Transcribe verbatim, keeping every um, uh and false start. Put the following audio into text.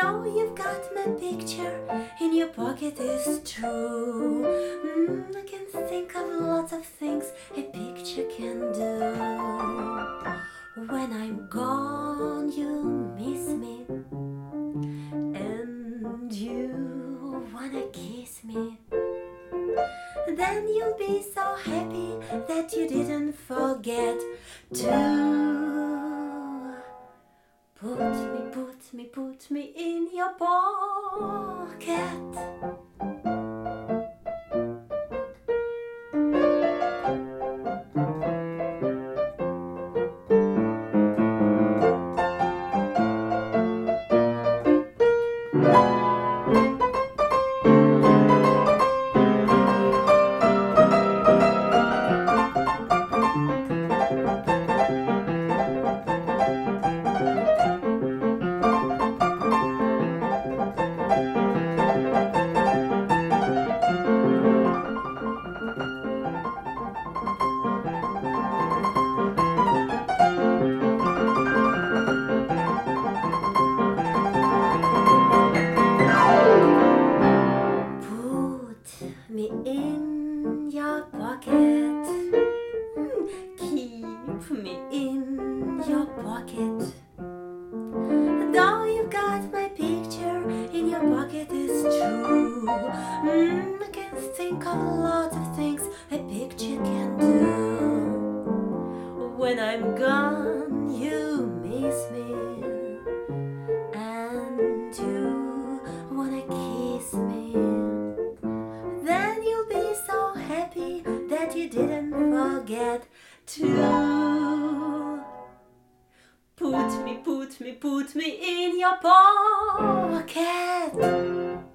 Though you've got my picture in your pocket, is true. Mm, I can think of lots of things a picture can do. When I'm gone, you miss me, and you wanna kiss me. Then you'll be so happy that you didn't forget to put me, put me, put me in your pocket. Me in your pocket. Mm, keep me in your pocket. Though you got my picture in your pocket, is true. Mm, I can think of lots of things a picture can do. When I'm gone, you miss me, and you wanna kiss me. That you didn't forget to put me, put me, put me in your pocket.